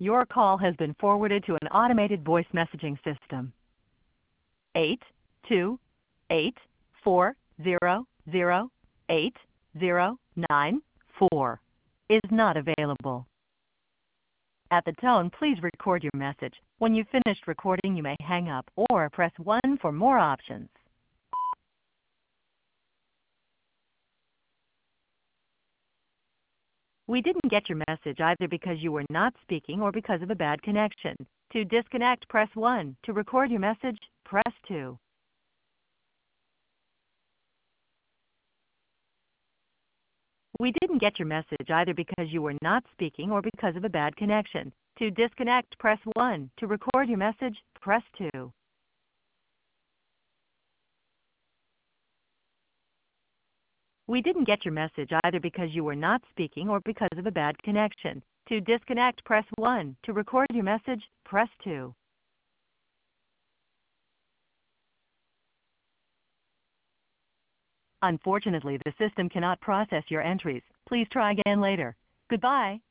Your call has been forwarded to an automated voice messaging system. 828-400-8094 is not available. At the tone, please record your message. When you've finished recording, you may hang up or press 1 for more options. We didn't get your message either because you were not speaking or because of a bad connection. To disconnect, press 1. To record your message, press 2. We didn't get your message either because you were not speaking or because of a bad connection. To disconnect, press 1. To record your message, press 2. We didn't get your message either because you were not speaking or because of a bad connection. To disconnect, press 1. To record your message, press 2. Unfortunately, the system cannot process your entries. Please try again later. Goodbye.